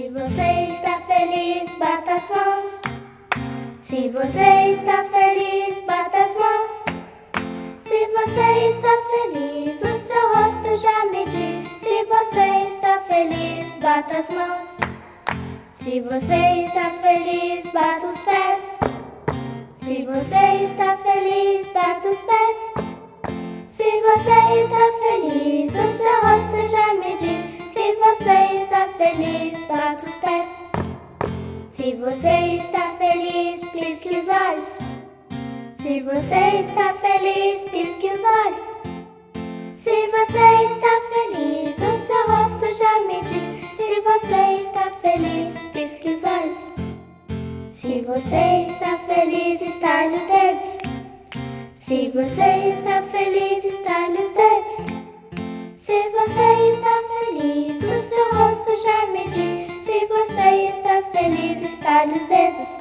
Se você está feliz, bata as mãos. Se você está feliz, bata as mãos. Se você está feliz, o seu rosto já me diz. Se você está feliz, bata as mãos. Se você está feliz, bata os pés. Se você está feliz, bata os pés. Se você está feliz, o seu rosto já me diz. Se você está feliz, bata os pés. Se você está feliz, pisque os olhos. Se você está feliz, pisque os olhos. Se você está feliz, o seu rosto já me diz. Se você está feliz, pisque os olhos. Se você está feliz, estale os dedos. Se você está feliz, estale os dedos. Se você está feliz, o seu rosto já me diz. Se você está feliz, estale os dedos.